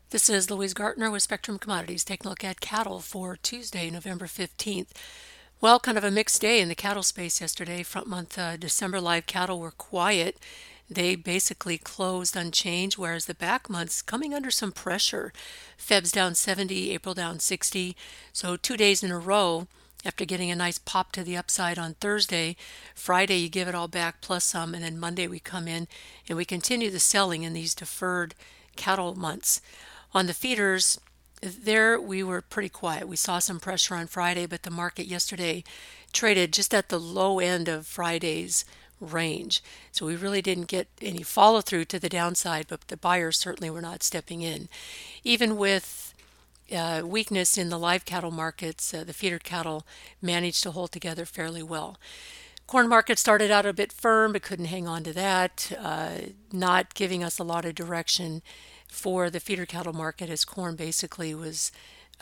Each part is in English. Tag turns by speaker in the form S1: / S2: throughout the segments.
S1: This is Louise Gartner with Spectrum Commodities taking a look at cattle for Tuesday, November 15th. Well, kind of a mixed day in the cattle space yesterday. Front month December live cattle were quiet. They basically closed unchanged, whereas the back months coming under some pressure. Feb's down 70, April down 60. So 2 days in a row after getting a nice pop to the upside on Thursday. Friday you give it all back plus some, and then Monday we come in and we continue the selling in these deferred cattle months. On the feeders, there we were pretty quiet. We saw some pressure on Friday, but the market yesterday traded just at the low end of Friday's range. So we really didn't get any follow through to the downside, but the buyers certainly were not stepping in. Even with weakness in the live cattle markets, the feeder cattle managed to hold together fairly well. Corn market started out a bit firm, but couldn't hang on to that, not giving us a lot of direction for the feeder cattle market, as corn basically was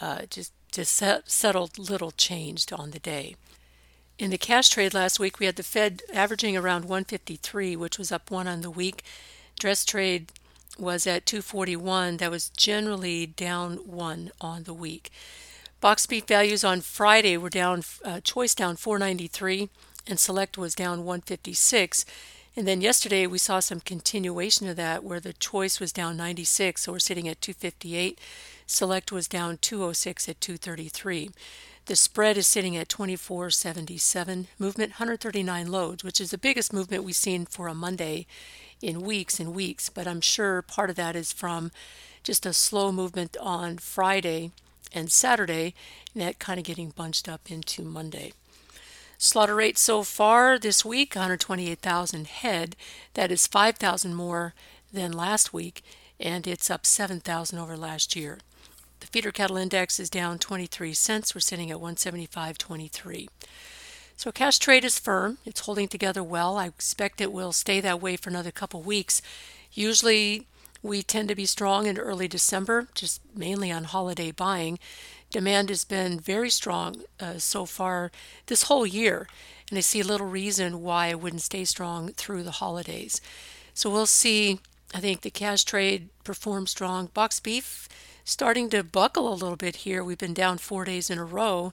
S1: just settled little changed on the day. In the cash trade last week, we had the Fed averaging around 153, which was up one on the week. Dress trade was at 241. That was generally down one on the week. Box beef values on Friday were down, choice down 493, and select was down 156. And then yesterday we saw some continuation of that where the choice was down 96, so we're sitting at 258. Select was down 206 at 233. The spread is sitting at 24.77. Movement 139 loads, which is the biggest movement we've seen for a Monday in weeks and weeks. But I'm sure part of that is from just a slow movement on Friday and Saturday, and that kind of getting bunched up into Monday. Slaughter rate so far this week, 128,000 head. That is 5,000 more than last week, and it's up 7,000 over last year. The feeder cattle index is down 23 cents. We're sitting at 175.23. So cash trade is firm. It's holding together well. I expect it will stay that way for another couple weeks. Usually we tend to be strong in early December, just mainly on holiday buying. Demand has been very strong so far this whole year, and I see little reason why it wouldn't stay strong through the holidays. So we'll see. I think the cash trade performs strong. Box beef starting to buckle a little bit here. We've been down 4 days in a row.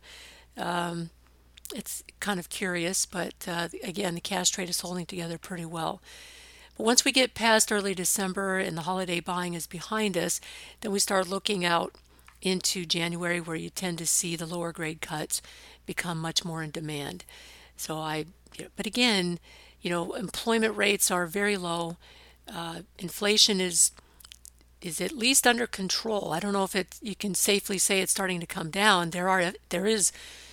S1: It's kind of curious, but again, the cash trade is holding together pretty well. But once we get past early December and the holiday buying is behind us, then we start looking out into January, where you tend to see the lower grade cuts become much more in demand. But again, employment rates are very low. Inflation is at least under control. I don't know if you can safely say it's starting to come down. There is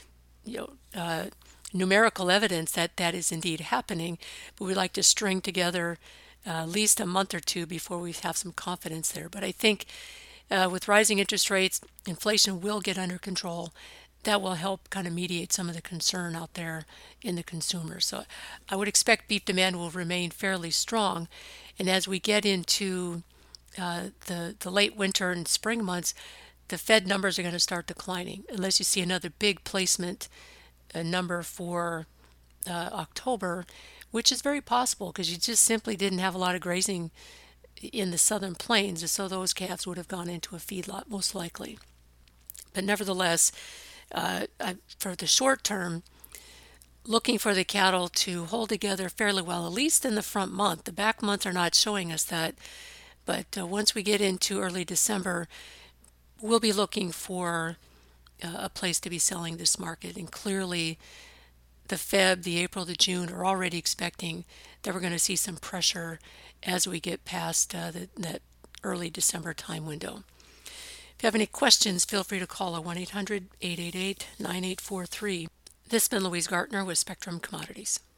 S1: numerical evidence that that is indeed happening, but we like to string together at least a month or two before we have some confidence there. But I think with rising interest rates, inflation will get under control. That will help kind of mediate some of the concern out there in the consumer. So I would expect beef demand will remain fairly strong. And as we get into the late winter and spring months, the Fed numbers are going to start declining unless you see another big placement number for October, which is very possible because you just simply didn't have a lot of grazing in the southern plains, and so those calves would have gone into a feedlot most likely. But nevertheless, for the short term, looking for the cattle to hold together fairly well, at least in the front month. The back months are not showing us that, but once we get into early December, we'll be looking for a place to be selling this market. And clearly, the Feb, the April, the June are already expecting that we're going to see some pressure as we get past that early December time window. If you have any questions, feel free to call 1-800-888-9843. This has been Louise Gartner with Spectrum Commodities.